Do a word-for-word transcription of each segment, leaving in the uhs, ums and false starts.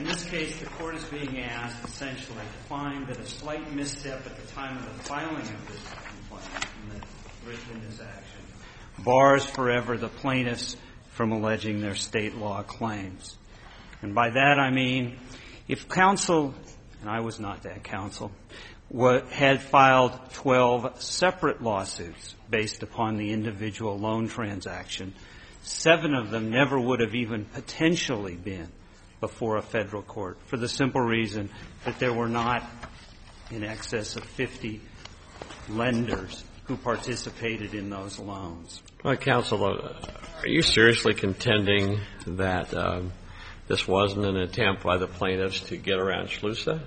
In this case, the Court is being asked, essentially, to find that a slight misstep at the time of the filing of this complaint in the written action bars forever the plaintiffs from alleging their state law claims. And by that I mean, if counsel, and I was not that counsel, what, had filed twelve separate lawsuits based upon the individual loan transaction, seven of them never would have even potentially been before a federal court, for the simple reason that there were not in excess of fifty lenders who participated in those loans. Well, counsel, are you seriously contending that um, this wasn't an attempt by the plaintiffs to get around SLUSA?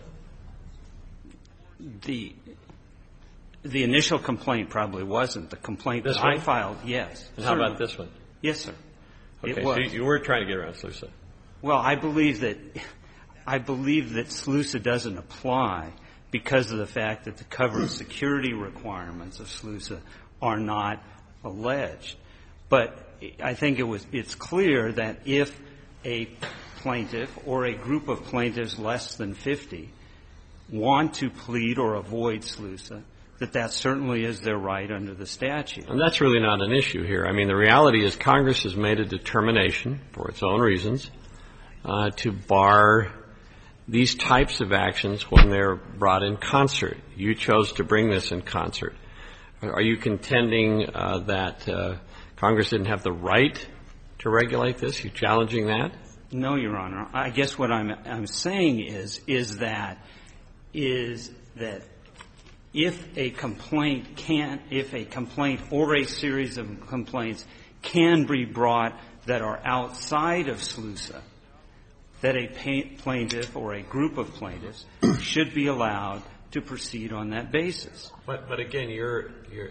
The the initial complaint probably wasn't. The complaint this that one? I filed, yes. And how about this one? Yes, sir. Okay, it was. so you were trying to get around SLUSA. Well, I believe that I believe that SLUSA doesn't apply because of the fact that the covered security requirements of SLUSA are not alleged. But I think it was it's clear that if a plaintiff or a group of plaintiffs less than fifty want to plead or avoid SLUSA, that that certainly is their right under the statute. And that's really not an issue here. I mean, the reality is Congress has made a determination, for its own reasons, uh, to bar these types of actions when they're brought in concert. You chose to bring this in concert. Are you contending uh, that uh, Congress didn't have the right to regulate this? You challenging that? No, Your Honor. I guess what I'm, I'm saying is, is that, is that if a complaint can, if a complaint or a series of complaints can be brought that are outside of SLUSA, that a plaintiff or a group of plaintiffs should be allowed to proceed on that basis. But, but again, you're, you're,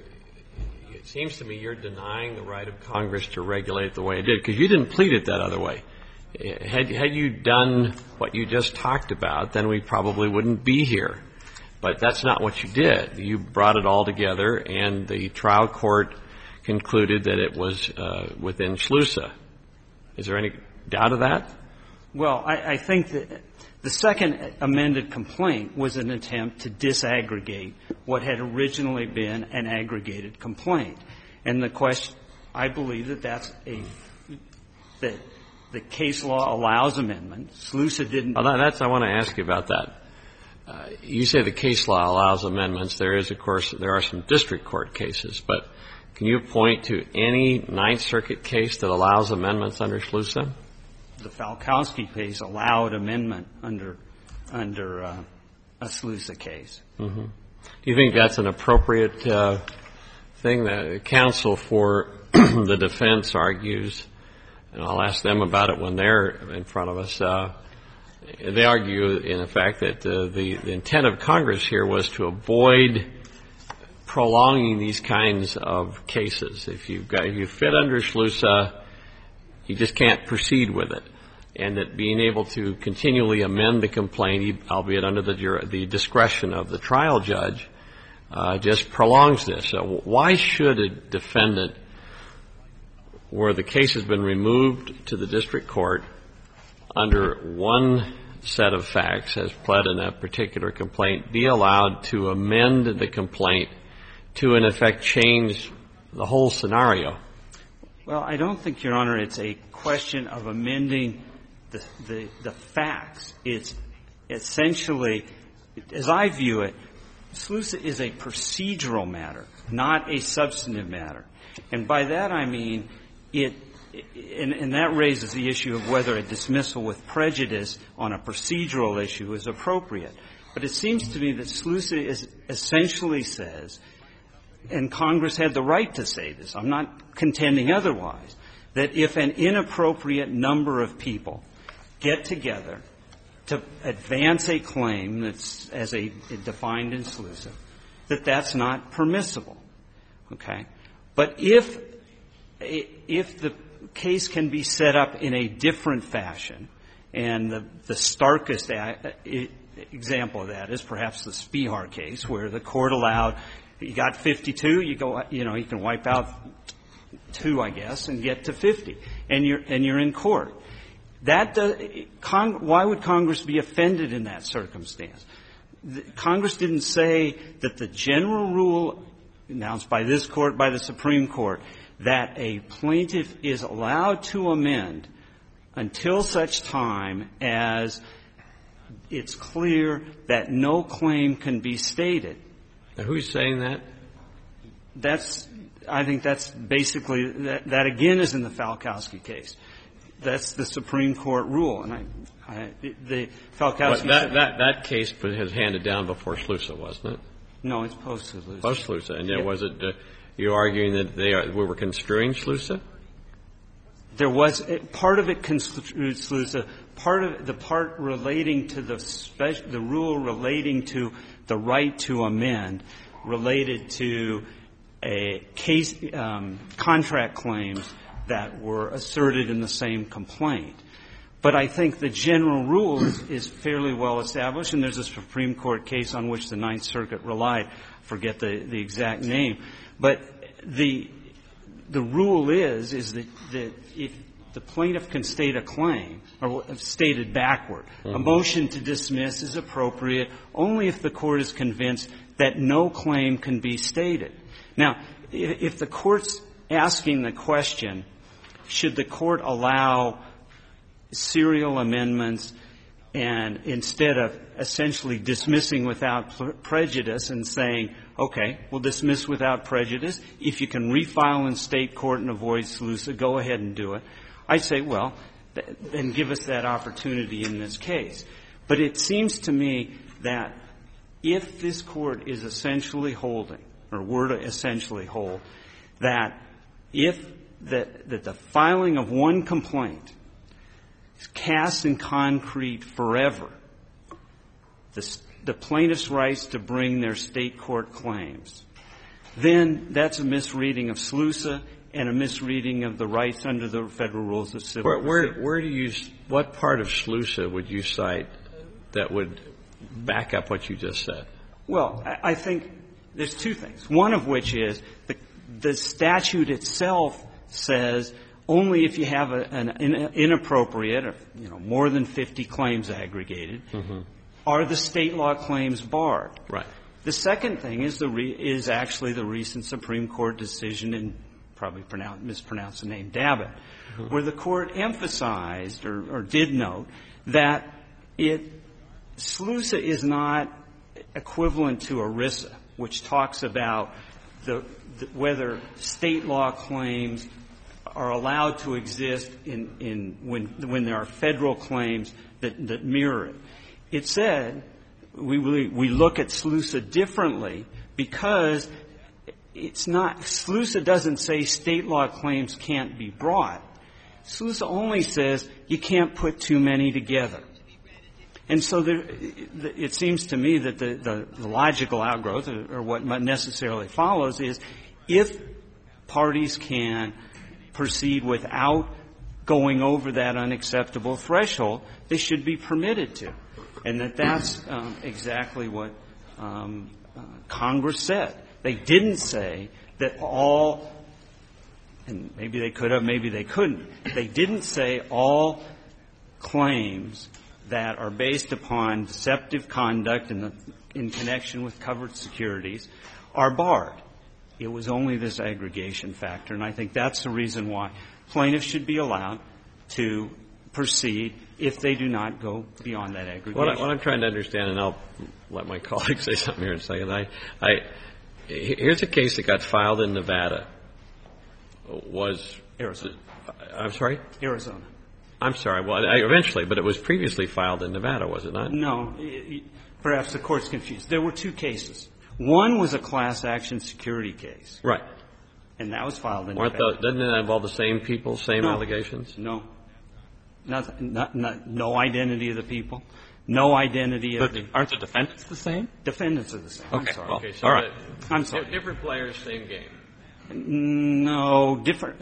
it seems to me you're denying the right of Congress to regulate the way it did, because you didn't plead it that other way. Had, had you done what you just talked about, then we probably wouldn't be here. But that's not what you did. You brought it all together, and the trial court concluded that it was uh, within SLUSA. Is there any doubt of that? Well, I, I think that the second amended complaint was an attempt to disaggregate what had originally been an aggregated complaint. And the question, I believe that that's a, that the case law allows amendment. SLUSA didn't. Well, that's, I want to ask you about that. Uh, you say the case law allows amendments. There is, of course, there are some district court cases, but can you point to any Ninth Circuit case that allows amendments under SLUSA? The Falkowski case allowed amendment under under uh, a SLUSA case. Mm-hmm. Do you think that's an appropriate uh, thing? The counsel for the defense argues, and I'll ask them about it when they're in front of us. Uh, they argue, in effect, that uh, the, the intent of Congress here was to avoid prolonging these kinds of cases. If you've got, if you fit under SLUSA, you just can't proceed with it. And that being able to continually amend the complaint, albeit under the, the discretion of the trial judge, uh, just prolongs this. So why should a defendant, where the case has been removed to the district court under one set of facts as pled in a particular complaint, be allowed to amend the complaint to, in effect, change the whole scenario? Well, I don't think, Your Honor, it's a question of amending the, the, the facts. It's essentially, as I view it, SLUSA is a procedural matter, not a substantive matter. And by that I mean it, and, and that raises the issue of whether a dismissal with prejudice on a procedural issue is appropriate. But it seems to me that SLUSA is essentially says, and Congress had the right to say this, I'm not contending otherwise, that if an inappropriate number of people get together to advance a claim that's as a defined in SLUSA, that that's not permissible. Okay? But if if the case can be set up in a different fashion, and the, the starkest a, example of that is perhaps the Spihar case, where the court allowed, you got fifty-two, you go, you know, you can wipe out two, I guess, and get to fifty, and you're and you're in court. That does, Cong- why would Congress be offended in that circumstance? The, Congress didn't say that the general rule announced by this Court, by the Supreme Court, that a plaintiff is allowed to amend until such time as it's clear that no claim can be stated. Now, who's saying that? That's, I think that's basically, that, that again is in the Falkowski case. That's the Supreme Court rule. And I, I the Falkowski. That, that, that case was handed down before SLUSA, wasn't it? No, it's post-SLUSA. Post-SLUSA. And yeah. yet was it, uh, you arguing that they are, we were construing SLUSA? There was, part of it construed SLUSA, part of the part relating to the special, the rule relating to the right to amend related to a case, um, contract claims that were asserted in the same complaint. But I think the general rule is, is fairly well established, and there's a Supreme Court case on which the Ninth Circuit relied. I forget the, the exact name. But the the rule is, is that, that if the plaintiff can state a claim, or stated backward, mm-hmm. a motion to dismiss is appropriate only if the Court is convinced that no claim can be stated. Now, if the Court's asking the question, should the Court allow serial amendments and instead of essentially dismissing without prejudice and saying, okay, we'll dismiss without prejudice. If you can refile in state court and avoid SLUSA, go ahead and do it. I say, well, th- then give us that opportunity in this case. But it seems to me that if this Court is essentially holding, or were to essentially hold, that if that, that the filing of one complaint is cast in concrete forever, the, the plaintiff's rights to bring their state court claims, then that's a misreading of SLUSA and a misreading of the rights under the Federal Rules of Civil Procedure. Where, where, where do you, what part of SLUSA would you cite that would back up what you just said? Well, I, I think there's two things. One of which is the, the statute itself says only if you have a, an inappropriate, or, you know, more than fifty claims aggregated, mm-hmm. are the state law claims barred. Right. The second thing is the re, is actually the recent Supreme Court decision, and probably pronounce, mispronounce the name, Dabbitt, mm-hmm. where the Court emphasized or, or did note that it SLUSA is not equivalent to ERISA, which talks about the, the whether state law claims are allowed to exist in, in when when there are federal claims that, that mirror it. It said we really, we look at SLUSA differently because it's not SLUSA doesn't say state law claims can't be brought. SLUSA only says you can't put too many together. And so there, it seems to me that the, the, the logical outgrowth, or, or what necessarily follows, is if parties can proceed without going over that unacceptable threshold, they should be permitted to. And that that's um, exactly what um, uh, Congress said. They didn't say that all, and maybe they could have, maybe they couldn't, they didn't say all claims that are based upon deceptive conduct in, the, in connection with covered securities are barred. It was only this aggregation factor, and I think that's the reason why plaintiffs should be allowed to proceed if they do not go beyond that aggregation. What, I, what I'm trying to understand, and I'll let my colleagues say something here in a second, I, I, here's a case that got filed in Nevada. Was Arizona. I'm sorry? Arizona. I'm sorry. Well, I, eventually, but it was previously filed in Nevada, was it not? No. It, perhaps the Court's confused. There were two cases. One was a class action security case. Right. And that was filed in Aren't Nevada. The, doesn't it involve the same people, same no. allegations? No. Not, not, not, no identity of the people. No identity of but the... Aren't the defendants the same? Defendants are the same. Okay. I'm sorry. Well, okay, so all right. The, I'm sorry. Different players, same game. No, different.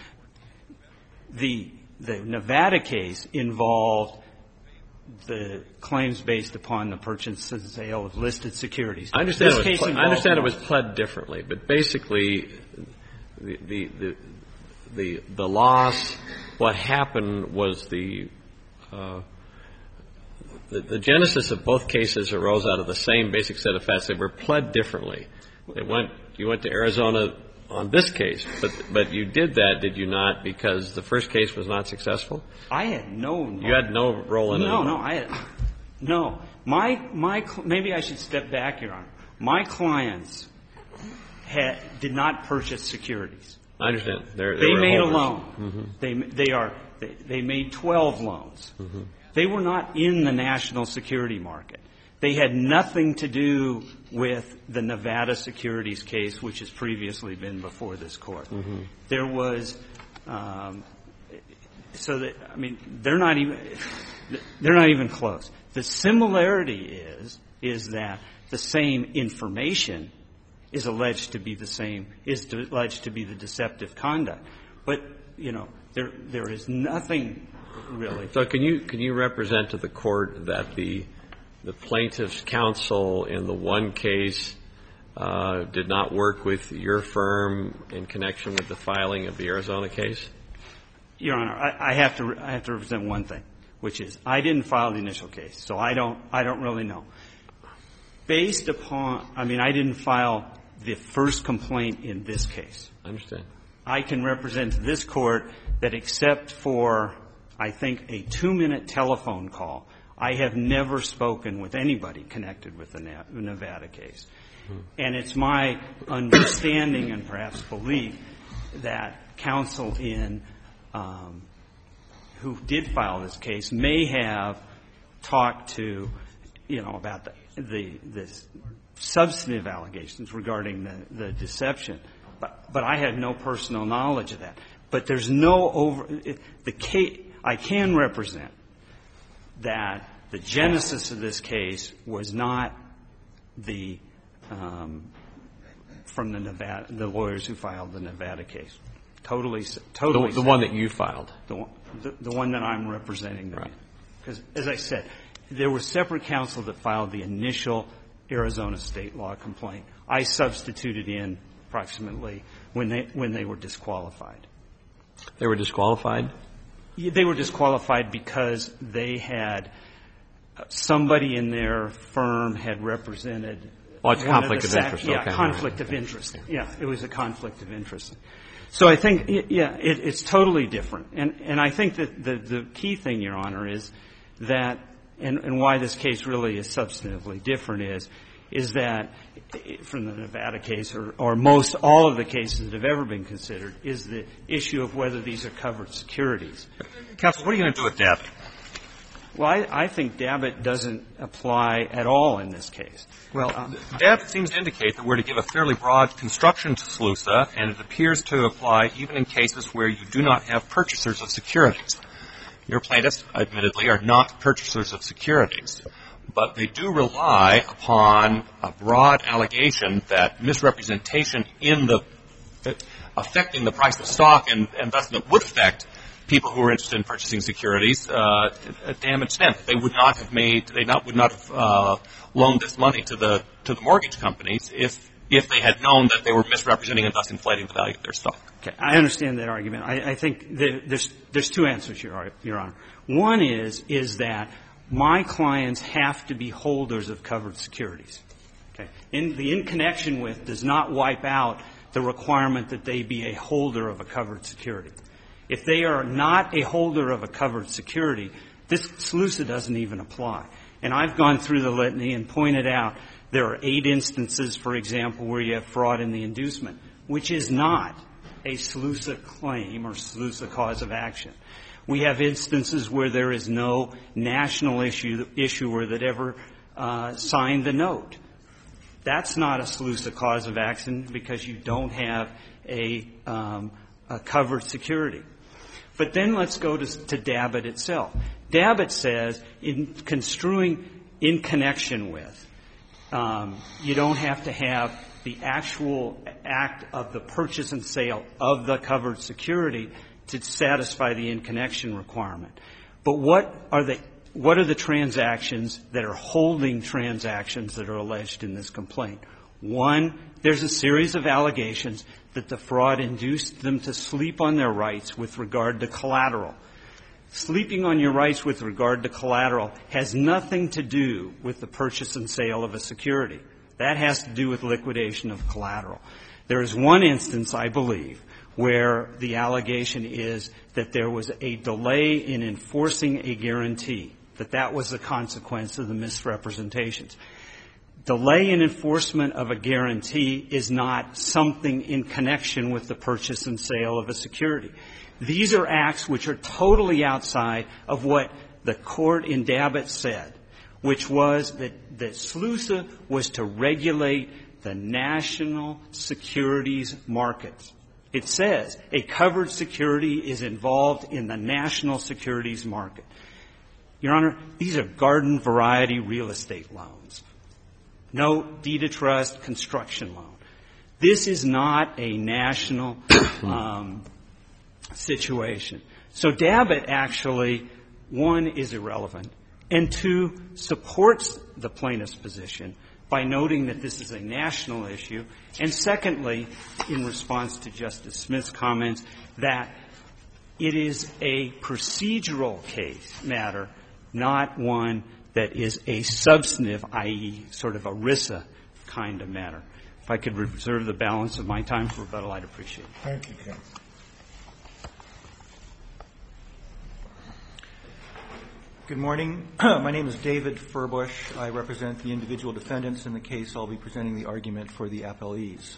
the the Nevada case involved the claims based upon the purchase and sale of listed securities. I understand, this it was, case ple- I understand it more. was pled differently, but basically the, the, the, the, the loss, what happened was the uh, the, the genesis of both cases arose out of the same basic set of facts. They were pled differently. They went, you went to Arizona on this case, but but you did that, did you not, because the first case was not successful? I had no role. You had no role in it. No, no, I had, no. My, my, maybe I should step back, Your Honor. My clients had, did not purchase securities. I understand. They're, they were made holders. a loan. Mm-hmm. They, they are, they, they made twelve loans. Mm-hmm. They were not in the national security market. They had nothing to do with the Nevada securities case, which has previously been before this court. Mm-hmm. There was, um, so that, I mean, they're not even, they're not even close. The similarity is, is that the same information is alleged to be the same, is alleged to be the deceptive conduct. But, you know, there, there is nothing really. So can you, can you represent to the court that the, the plaintiff's counsel in the one case uh, did not work with your firm in connection with the filing of the Arizona case? Your Honor, I, I have to I have to represent one thing, which is I didn't file the initial case, so I don't I don't really know. Based upon, I mean, I didn't file the first complaint in this case. I understand. I can represent to this court that except for, I think, a two-minute telephone call, I have never spoken with anybody connected with the Nevada case. Hmm. And it's my understanding and perhaps belief that counsel in um, who did file this case may have talked to, you know, about the the, the substantive allegations regarding the, the deception. But, but I had no personal knowledge of that. But there's no over the case. I can represent that the genesis of this case was not the um, from the Nevada the lawyers who filed the Nevada case. Totally, totally. The, the one that you filed. The one, the, the one that I'm representing. Right. Because, as I said, there was separate counsel that filed the initial Arizona state law complaint. I substituted in approximately when they when they were disqualified. They were disqualified? Yeah, they were disqualified because they had somebody in their firm had represented. Well, it's conflict of, of interest. Yeah, okay. conflict of interest. Yeah, it was a conflict of interest. So I think, yeah, it, it's totally different. And, and I think that the, the key thing, Your Honor, is that, and, and why this case really is substantively different is, is that from the Nevada case or, or most all of the cases that have ever been considered is the issue of whether these are covered securities. Counsel, what are you going to do with Dabbitt? Well, I, I think Dabbitt doesn't apply at all in this case. Well, uh, Dabbitt seems to indicate that we're to give a fairly broad construction to SLUSA, and it appears to apply even in cases where you do not have purchasers of securities. Your plaintiffs, admittedly, are not purchasers of securities, but they do rely upon a broad allegation that misrepresentation in the uh, affecting the price of stock and investment would affect people who are interested in purchasing securities uh, at damn extent. They would not have made, they not would not have uh, loaned this money to the to the mortgage companies if if they had known that they were misrepresenting and thus inflating the value of their stock. Okay, I understand that argument. I, I think that there's there's two answers, Your, Your Honor. One is is that my clients have to be holders of covered securities. Okay, in the in connection with does not wipe out the requirement that they be a holder of a covered security. If they are not a holder of a covered security, this SLUSA doesn't even apply. And I've gone through the litany and pointed out there are eight instances, for example, where you have fraud in the inducement, which is not a SLUSA claim or SLUSA cause of action. We have instances where there is no national issue, issuer that ever uh, signed the note. That's not a SLUSA cause of action because you don't have a, um, a covered security. But then let's go to, to Dabbitt itself. Dabbitt says in construing in connection with, um, you don't have to have the actual act of the purchase and sale of the covered security to satisfy the in connection requirement. But what are the what are the transactions that are holding transactions that are alleged in this complaint? One, there's a series of allegations that the fraud induced them to sleep on their rights with regard to collateral. Sleeping on your rights with regard to collateral has nothing to do with the purchase and sale of a security. That has to do with liquidation of collateral. There is one instance, I believe, where the allegation is that there was a delay in enforcing a guarantee, that that was the consequence of the misrepresentations. Delay in enforcement of a guarantee is not something in connection with the purchase and sale of a security. These are acts which are totally outside of what the court in Dabbitt said, which was that, that SLUSA was to regulate the national securities markets. It says a covered security is involved in the national securities market. Your Honor, these are garden variety real estate loans. No deed of trust construction loan. This is not a national um, situation. So Dabbitt actually, one, is irrelevant, and two, supports the plaintiff's position by noting that this is a national issue, and secondly, in response to Justice Smith's comments, that it is a procedural case matter, not one that is a substantive, that is sort of a ERISA kind of matter. If I could reserve the balance of my time for rebuttal, I'd appreciate it. Thank you, Ken. Good morning. My name is David Furbush. I represent the individual defendants in the case. I'll be presenting the argument for the appellees.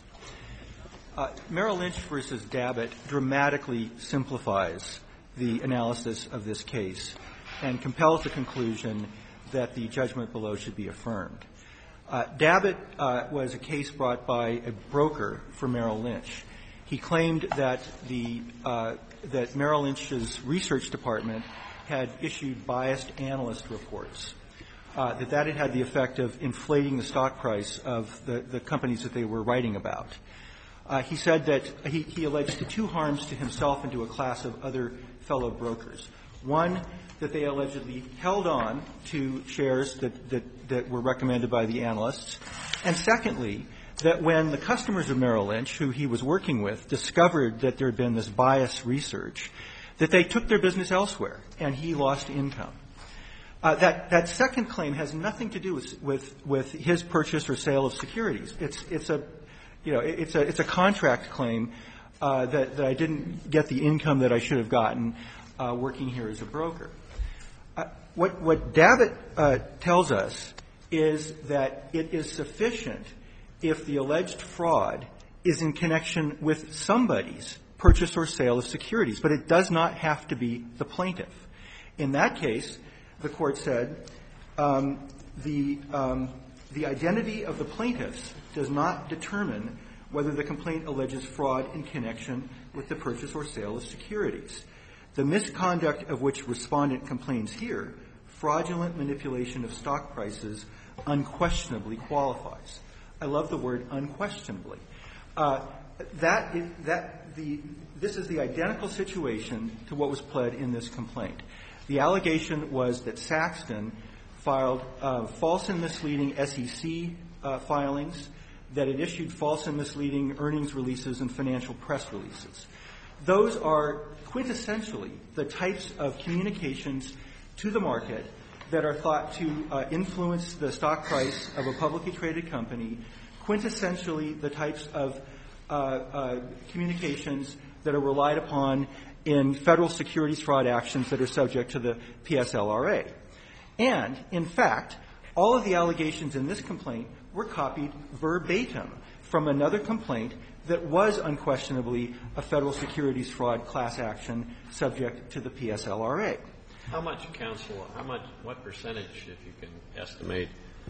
Uh, Merrill Lynch versus Dabbitt dramatically simplifies the analysis of this case and compels the conclusion that the judgment below should be affirmed. Uh, Dabbitt uh, was a case brought by a broker for Merrill Lynch. He claimed that the uh, that Merrill Lynch's research department had issued biased analyst reports, uh, that that had had the effect of inflating the stock price of the, the companies that they were writing about. Uh, he said that he, he alleged two harms to himself and to a class of other fellow brokers. One, that they allegedly held on to shares that, that, that were recommended by the analysts. And secondly, that when the customers of Merrill Lynch, who he was working with, discovered that there had been this biased research, that they took their business elsewhere, and he lost income. Uh, that, that second claim has nothing to do with, with, with his purchase or sale of securities. It's, it's a, you know, it's a, it's a contract claim, uh, that, that I didn't get the income that I should have gotten, uh, working here as a broker. Uh, what, what Dabbitt, uh, tells us is that it is sufficient if the alleged fraud is in connection with somebody's purchase or sale of securities, but it does not have to be the plaintiff. In that case, the Court said, um, the, um, the identity of the plaintiffs does not determine whether the complaint alleges fraud in connection with the purchase or sale of securities. The misconduct of which respondent complains here, fraudulent manipulation of stock prices, unquestionably qualifies. I love the word unquestionably. Uh, that, is, that the, this is the identical situation to what was pled in this complaint. The allegation was that Saxton filed uh, false and misleading S E C uh, filings, that it issued false and misleading earnings releases and financial press releases. Those are quintessentially the types of communications to the market that are thought to uh, influence the stock price of a publicly traded company, quintessentially the types of uh, uh, communications that are relied upon in federal securities fraud actions that are subject to the P S L R A. And, in fact, all of the allegations in this complaint were copied verbatim from another complaint that was unquestionably a federal securities fraud class action subject to the P S L R A. How much, counsel, how much, what percentage, if you can estimate,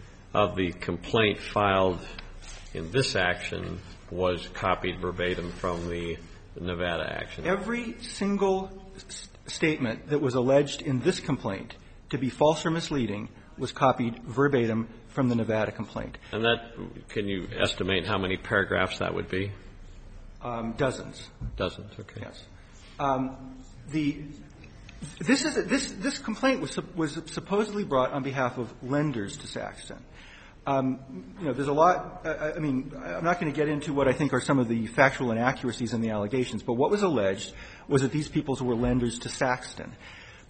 of the complaint filed in this action was copied verbatim from the Nevada action? Every single s- statement that was alleged in this complaint to be false or misleading was copied verbatim from the Nevada complaint. And that, can you estimate how many paragraphs that would be? Um, dozens. Dozens, okay. Yes. Um, the this is a, this this complaint was was supposedly brought on behalf of lenders to Saxton. Um, you know, there's a lot. Uh, I mean, I'm not going to get into what I think are some of the factual inaccuracies in the allegations, but what was alleged was that these people were lenders to Saxton.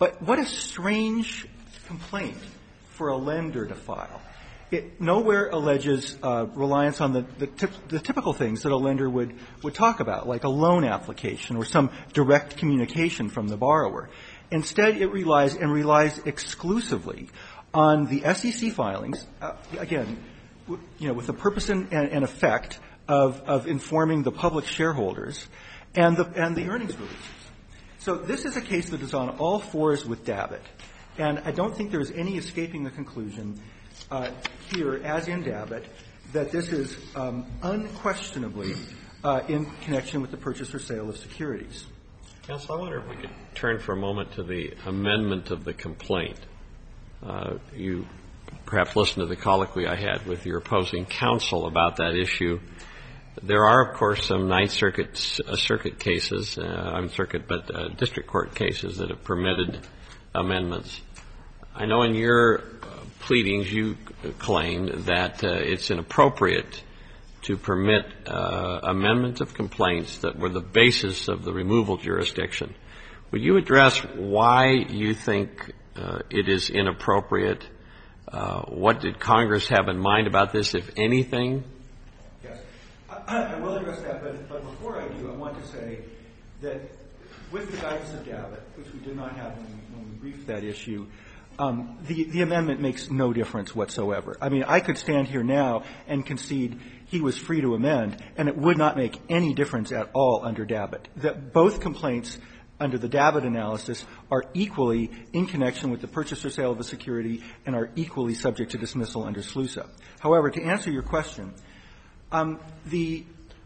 But what a strange complaint for a lender to file. It nowhere alleges uh, reliance on the, the, tip, the typical things that a lender would, would talk about, like a loan application or some direct communication from the borrower. Instead, it relies and relies exclusively on the S E C filings, uh, again, w- you know, with the purpose and, and, and effect of, of informing the public shareholders and the, and the earnings releases. So this is a case that is on all fours with Dabbitt. And I don't think there is any escaping the conclusion uh, here, as in Dabbitt, that this is um, unquestionably uh, in connection with the purchase or sale of securities. Counsel, I wonder if we could turn for a moment to the amendment of the complaint. Uh, you perhaps listened to the colloquy I had with your opposing counsel about that issue. There are, of course, some Ninth Circuit, uh, circuit cases, uh, I'm circuit, but uh, district court cases that have permitted amendments. I know in your uh, pleadings you claimed that uh, it's inappropriate to permit uh, amendments of complaints that were the basis of the removal jurisdiction. Would you address why you think uh, it is inappropriate? Uh, what did Congress have in mind about this, if anything? Yes. I, I will address that, but, but before I do, I want to say that with the guidance of Dabbitt, which we did not have when we, when we briefed that issue, um, the, the amendment makes no difference whatsoever. I mean, I could stand here now and concede he was free to amend, and it would not make any difference at all under Dabbitt. That both complaints under the Dabbitt analysis are equally in connection with the purchase or sale of a security and are equally subject to dismissal under SLUSA. However, to answer your question, um, the,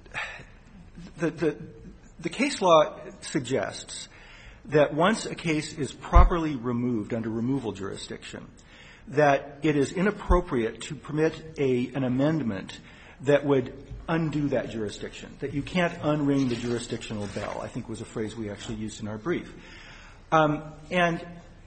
the, the, the case law suggests that once a case is properly removed under removal jurisdiction, that it is inappropriate to permit a, an amendment that would undo that jurisdiction, that you can't unring the jurisdictional bell, I think was a phrase we actually used in our brief. Um, and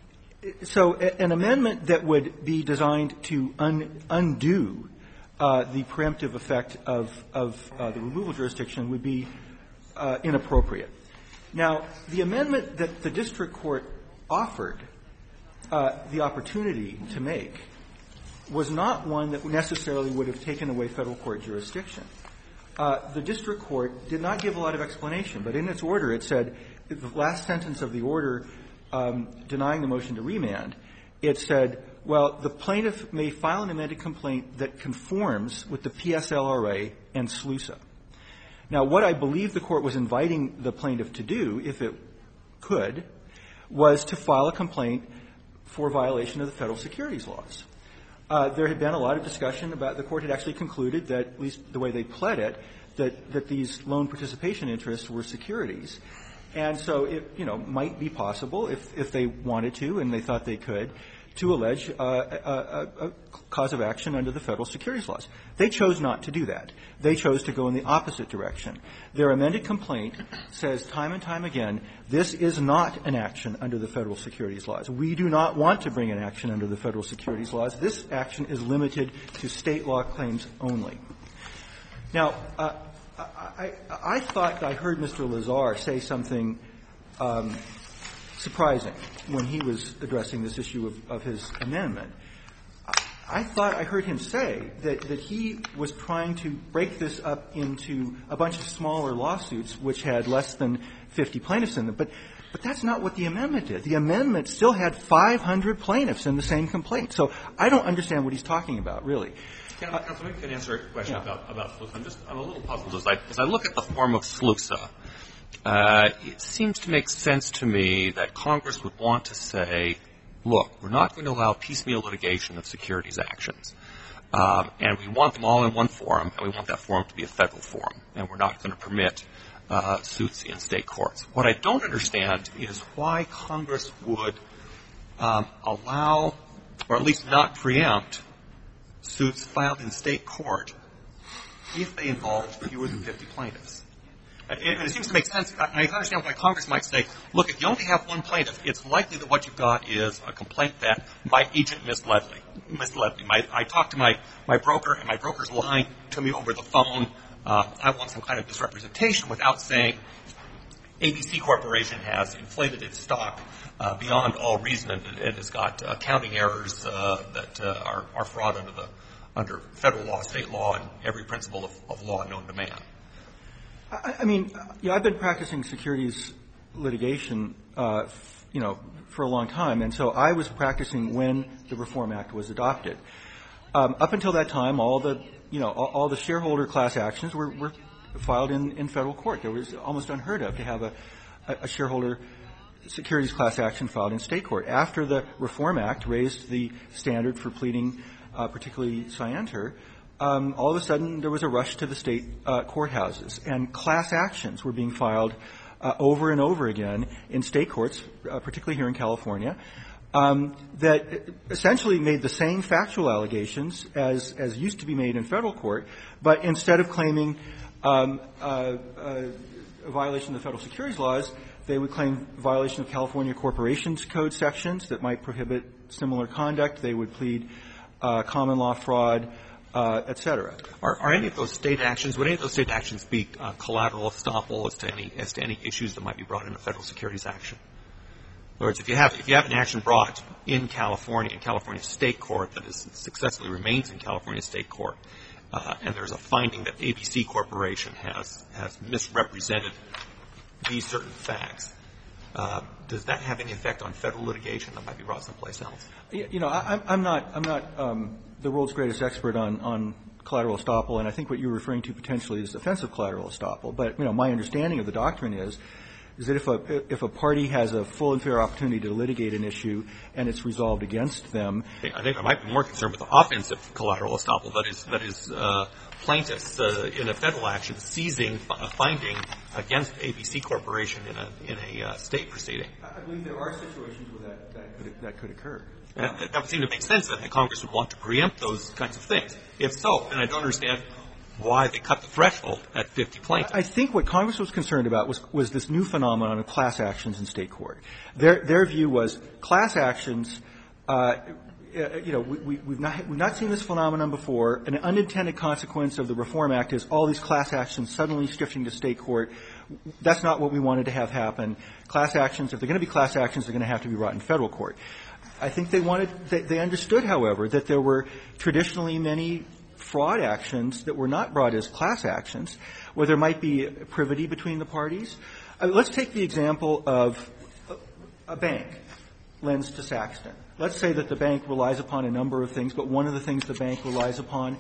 so a, an amendment that would be designed to un, undo uh, the preemptive effect of, of uh, the removal jurisdiction would be uh, inappropriate. Now, the amendment that the district court offered uh, the opportunity to make was not one that necessarily would have taken away federal court jurisdiction. Uh, the district court did not give a lot of explanation, but in its order it said, the last sentence of the order um, denying the motion to remand, it said, well, the plaintiff may file an amended complaint that conforms with the P S L R A and SLUSA. Now, what I believe the court was inviting the plaintiff to do, if it could, was to file a complaint for violation of the federal securities laws. Uh, there had been a lot of discussion about, the court had actually concluded that, at least the way they pled it, that, that these loan participation interests were securities. And so it, you know, might be possible, if, if they wanted to and they thought they could, to allege uh, a, a, a cause of action under the federal securities laws. They chose not to do that. They chose to go in the opposite direction. Their amended complaint says time and time again, this is not an action under the federal securities laws. We do not want to bring an action under the federal securities laws. This action is limited to state law claims only. Now, uh, I, I, I thought I heard Mister Lazar say something um, surprising when he was addressing this issue of, of his amendment. I thought I heard him say that, that he was trying to break this up into a bunch of smaller lawsuits which had less than fifty plaintiffs in them. But, but that's not what the amendment did. The amendment still had five hundred plaintiffs in the same complaint. So I don't understand what he's talking about, really. Can I, Counsel, maybe I can answer a question yeah. about, about SLUSA. I'm just, I'm a little puzzled as I, as I look at the form of SLUSA. Uh, it seems to make sense to me that Congress would want to say, look, we're not going to allow piecemeal litigation of securities actions. Um, and we want them all in one forum, and we want that forum to be a federal forum. And we're not going to permit uh, suits in state courts. What I don't understand is why Congress would um, allow, or at least not preempt, suits filed in state court if they involve fewer than fifty plaintiffs. And it seems to make sense. I understand why Congress might say, look, if you only have one plaintiff, it's likely that what you've got is a complaint that my agent misled me. Misled me. My, I talked to my, my broker, and my broker's lying to me over the phone. Uh, I want some kind of misrepresentation without saying, A B C Corporation has inflated its stock uh, beyond all reason, and it has got accounting errors uh, that uh, are, are fraud under the under federal law, state law, and every principle of, of law known to man. I, I mean, you know, I've been practicing securities litigation, uh, f- you know, for a long time, and so I was practicing when the Reform Act was adopted. Um, up until that time, all the, you know, all, all the shareholder class actions were, were filed in, in federal court. There was almost unheard of to have a, a shareholder securities class action filed in state court. After the Reform Act raised the standard for pleading, uh, particularly scienter, um, all of a sudden there was a rush to the state uh, courthouses, and class actions were being filed uh, over and over again in state courts, uh, particularly here in California, um, that essentially made the same factual allegations as, as used to be made in federal court, but instead of claiming um, uh, uh, a violation of the federal securities laws, they would claim violation of California Corporations Code sections that might prohibit similar conduct. They would plead uh, common law fraud, uh, et cetera. Are, are any of those state actions, would any of those state actions be uh, collateral estoppel as to any as to any issues that might be brought in a federal securities action? In other words, if you have if you have an action brought in California, in California state court that is successfully remains in California state court, uh, and there's a finding that A B C Corporation has has misrepresented these certain facts, uh, does that have any effect on federal litigation that might be brought someplace else? You know, I, I'm not I'm not um, the world's greatest expert on on collateral estoppel, and I think what you're referring to potentially is offensive collateral estoppel. But you know, my understanding of the doctrine is is that if a if a party has a full and fair opportunity to litigate an issue and it's resolved against them, I think I might be more concerned with the offensive collateral estoppel, that is that is uh, plaintiffs uh, in a federal action seizing a finding against A B C Corporation in a in a uh, state proceeding. I believe there are situations where that that could, that could occur. Uh, that would seem to make sense that Congress would want to preempt those kinds of things. If so, then I don't understand why they cut the threshold at fifty plaintiffs. I think what Congress was concerned about was, was this new phenomenon of class actions in state court. Their, their view was class actions, uh, you know, we, we, we've not, we've not seen this phenomenon before. An unintended consequence of the Reform Act is all these class actions suddenly shifting to state court. That's not what we wanted to have happen. Class actions, if they're going to be class actions, they're going to have to be brought in federal court. I think they wanted, they, they understood, however, that there were traditionally many fraud actions that were not brought as class actions, where there might be privity between the parties. Uh, let's take the example of a, a bank lends to Saxton. Let's say that the bank relies upon a number of things, but one of the things the bank relies upon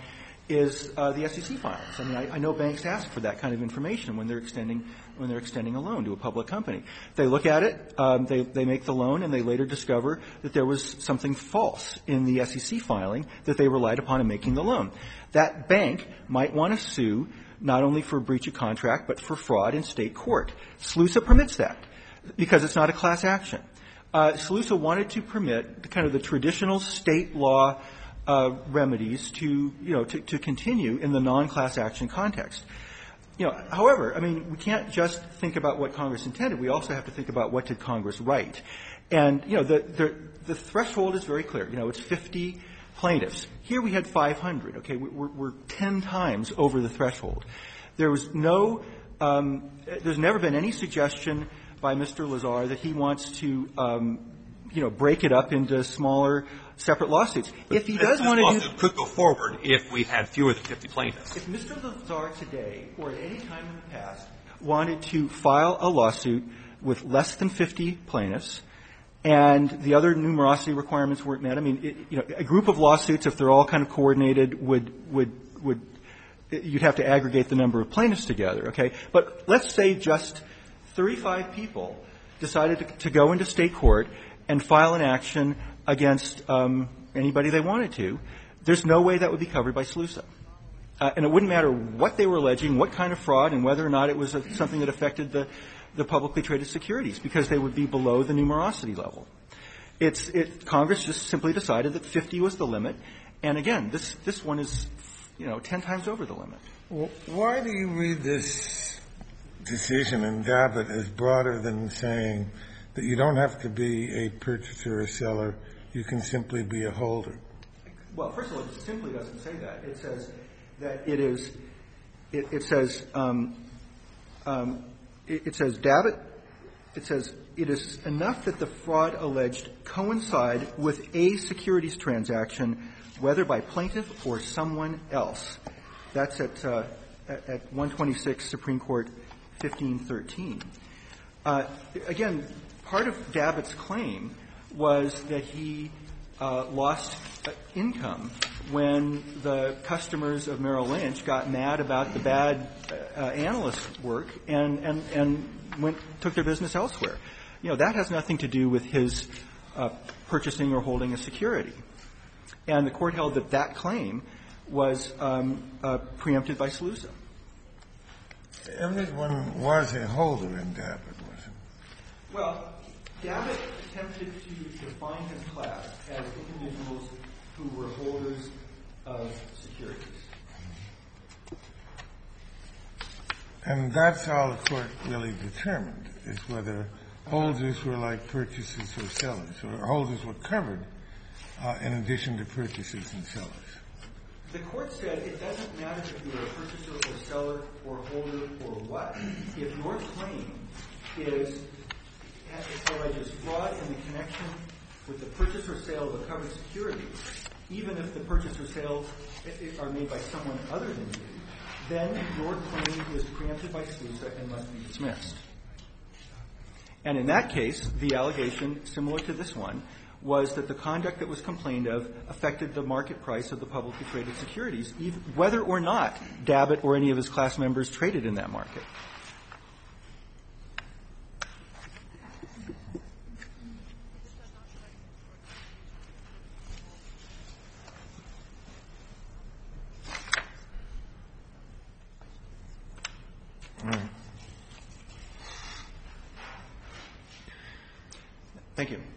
is uh, the S E C filings. I mean, I, I know banks ask for that kind of information when they're extending when they're extending a loan to a public company. They look at it, um, they they make the loan, and they later discover that there was something false in the S E C filing that they relied upon in making the loan. That bank might want to sue not only for breach of contract but for fraud in state court. SLUSA permits that because it's not a class action. Uh, SLUSA wanted to permit the, kind of the traditional state law Uh, remedies to, you know, to, to continue in the non-class action context. You know, however, I mean, we can't just think about what Congress intended. We also have to think about what did Congress write. And, you know, the, the, the threshold is very clear. You know, it's fifty plaintiffs. Here we had five hundred, okay? We're, we're ten times over the threshold. There was no, um, there's never been any suggestion by Mister Lazar that he wants to, um, you know, break it up into smaller separate lawsuits. If he does want to do... This lawsuit could go forward if we had fewer than fifty plaintiffs. If Mister Lazar today, or at any time in the past, wanted to file a lawsuit with less than fifty plaintiffs, and the other numerosity requirements weren't met, I mean, it, you know, a group of lawsuits, if they're all kind of coordinated, would, would, would, you'd have to aggregate the number of plaintiffs together, okay? But let's say just thirty-five people decided to, to go into state court and file an action against um, anybody they wanted to. There's no way that would be covered by SLUSA. Uh, and it wouldn't matter what they were alleging, what kind of fraud, and whether or not it was a, something that affected the, the publicly traded securities, because they would be below the numerosity level. It's, it, Congress just simply decided that fifty was the limit. And again, this, this one is, you know, ten times over the limit. Well, why do you read this decision in Dabbitt as broader than saying that you don't have to be a purchaser or seller, you can simply be a holder? Well, first of all, it simply doesn't say that. It says that it is, it, it says, um, um, it, it says Dabbitt it says, it is enough that the fraud alleged coincide with a securities transaction, whether by plaintiff or someone else. That's at, uh, at, at one twenty-six Supreme Court fifteen thirteen. Uh, again, part of Dabbitt's claim was that he uh, lost uh, income when the customers of Merrill Lynch got mad about the bad uh, analyst work and, and, and went, took their business elsewhere. You know, that has nothing to do with his uh, purchasing or holding a security. And the Court held that that claim was um, uh, preempted by SLUSA. Everyone was a holder in Dabbitt, wasn't it? Well, Dabbitt attempted to define his class as individuals who were holders of securities. And that's all the Court really determined, is whether holders were like purchasers or sellers, or holders were covered uh, in addition to purchasers and sellers. The Court said it doesn't matter if you're a purchaser or seller or holder or what. If your claim is alleges fraud in the connection with the purchase or sale of a covered security, even if the purchase or sales are made by someone other than you, then your claim is preempted by SLUSA and must be dismissed. And in that case, the allegation, similar to this one, was that the conduct that was complained of affected the market price of the publicly traded securities, even, whether or not Dabbitt or any of his class members traded in that market. Mm. Thank you.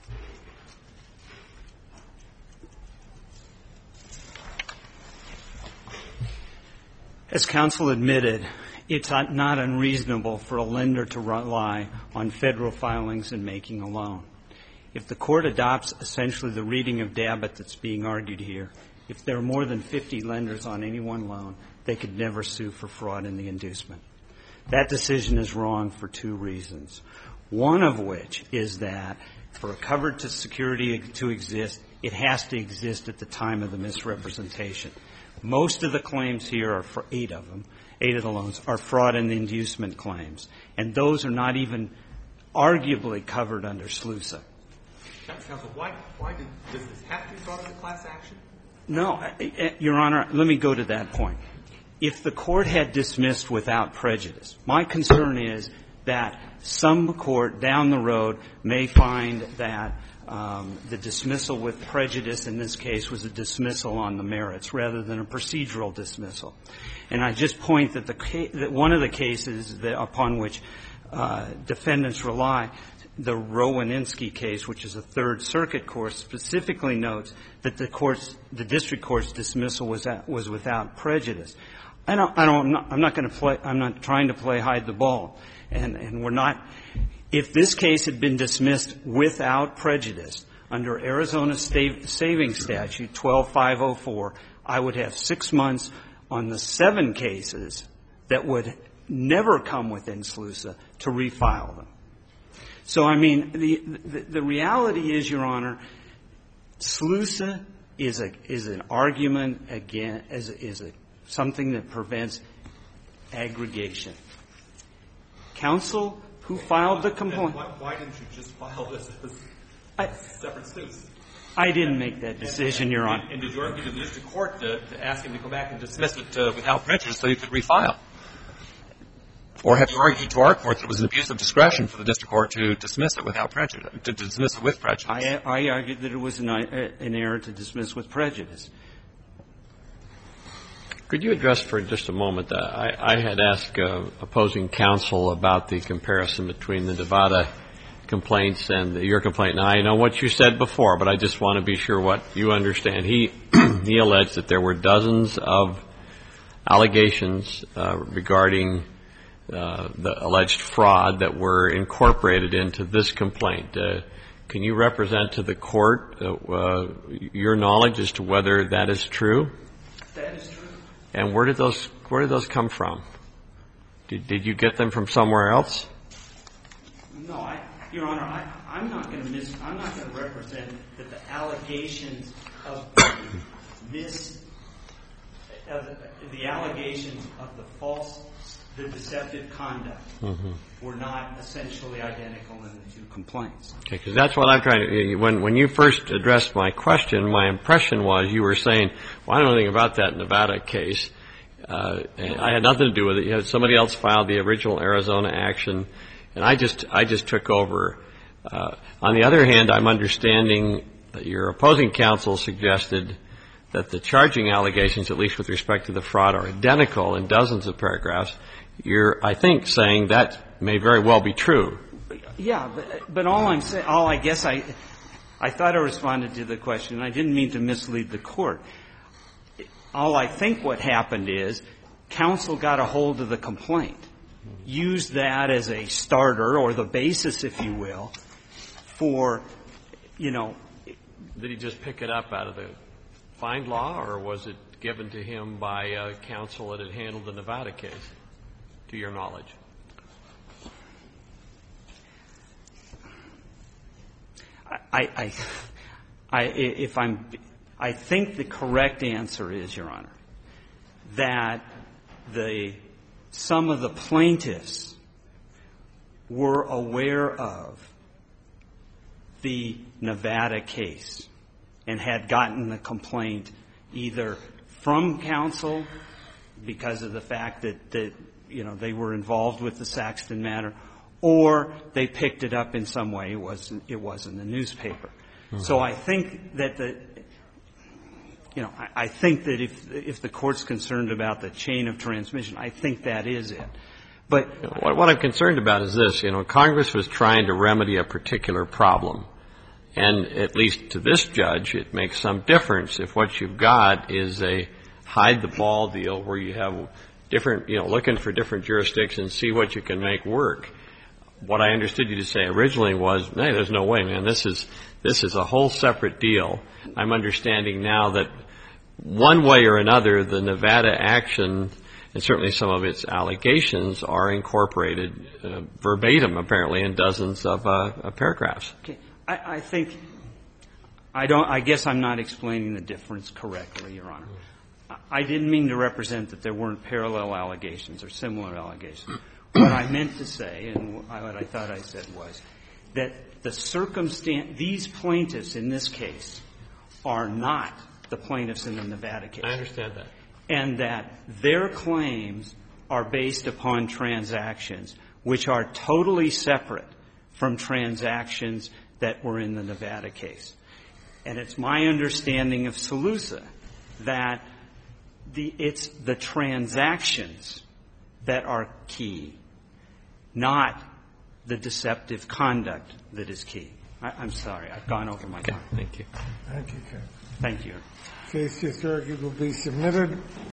As counsel admitted, it's not unreasonable for a lender to rely on federal filings in making a loan. If the Court adopts essentially the reading of Dabbitt that's being argued here, if there are more than fifty lenders on any one loan, they could never sue for fraud in the inducement. That decision is wrong for two reasons. One of which is that for a covered to security to exist, it has to exist at the time of the misrepresentation. Most of the claims here are for eight of them, eight of the loans, are fraud and inducement claims. And those are not even arguably covered under SLUSA. Counsel, why, why did, does this have to be brought as a class action? No, Your Honor, let me go to that point. If the Court had dismissed without prejudice, my concern is that some court down the road may find that um, the dismissal with prejudice in this case was a dismissal on the merits rather than a procedural dismissal. And I just point that, the ca- that one of the cases that, upon which uh, defendants rely, the Rowaninski case, which is a Third Circuit course, specifically notes that the court's, the district court's dismissal was at, was without prejudice. I don't, I don't, I'm not, I'm not going to play, I'm not trying to play hide the ball. And, and we're not, if this case had been dismissed without prejudice under Arizona State Savings Statute twelve five oh four, I would have six months on the seven cases that would never come within SLUSA to refile them. So, I mean, the, the, the reality is, Your Honor, SLUSA is a, is an argument again, is, is a, something that prevents aggregation. Counsel who filed the complaint. Why, why didn't you just file this as I, separate suits? I didn't make that decision, Your Honor. And, and did you argue to the district court to, to ask him to go back and dismiss it uh, without prejudice so you could refile? Or have you argued to our court that it was an abuse of discretion for the district court to dismiss it without prejudice, to dismiss it with prejudice? I, I argued that it was an, an error to dismiss with prejudice. Could you address for just a moment, uh, I, I had asked uh, opposing counsel about the comparison between the Nevada complaints and the, your complaint. Now, I know what you said before, but I just want to be sure what you understand. He, he alleged that there were dozens of allegations uh, regarding uh, the alleged fraud that were incorporated into this complaint. Uh, can you represent to the court uh, uh, your knowledge as to whether that is true? That is true. And where did those where did those come from? Did, did you get them from somewhere else? No, I, Your Honor, I, I'm not going to miss. I'm not going to represent that the allegations of this, uh, the allegations of the false, the deceptive conduct, mm-hmm. were not essentially identical in the two complaints. Okay, because that's what I'm trying to. When when you first addressed my question, my impression was you were saying, "Well, I don't know anything about that Nevada case. Uh, and I had nothing to do with it. You had somebody else filed the original Arizona action." And I just I just took over. Uh, on the other hand, I'm understanding that your opposing counsel suggested that the charging allegations, at least with respect to the fraud, are identical in dozens of paragraphs. You're, I think, saying that may very well be true. Yeah, but, but all I'm saying, all I guess I, I thought I responded to the question, and I didn't mean to mislead the court. All I think what happened is counsel got a hold of the complaint, used that as a starter or the basis, if you will, for, you know. Did he just pick it up out of the find law, or was it given to him by uh, counsel that had handled the Nevada case, to your knowledge? I, I, I, if I'm, I think the correct answer is, Your Honor, that the some of the plaintiffs were aware of the Nevada case and had gotten the complaint either from counsel because of the fact that, that you know, they were involved with the Saxton matter, or they picked it up in some way. It wasn't, it was in the newspaper. Mm-hmm. So I think that the, you know, I, I think that if, if the court's concerned about the chain of transmission, I think that is it. But what, what I'm concerned about is this, you know, Congress was trying to remedy a particular problem. And at least to this judge, it makes some difference if what you've got is a hide the ball deal where you have different, you know, looking for different jurisdictions, see what you can make work. What I understood you to say originally was, hey, there's no way, man. This is this is a whole separate deal. I'm understanding now that one way or another, the Nevada action, and certainly some of its allegations, are incorporated uh, verbatim, apparently, in dozens of uh, uh, paragraphs. Okay. I, I think I don't. I guess I'm not explaining the difference correctly, Your Honor. I, I didn't mean to represent that there weren't parallel allegations or similar allegations. What I meant to say, and what I thought I said, was that the circumstance, these plaintiffs in this case are not the plaintiffs in the Nevada case. I understand that. And that their claims are based upon transactions which are totally separate from transactions that were in the Nevada case. And it's my understanding of SELUSA that the, it's the transactions that are key, not the deceptive conduct that is key. I, I'm sorry. I've gone over my time. Thank you. Thank you, Ken. Thank you. Case just argued will be submitted.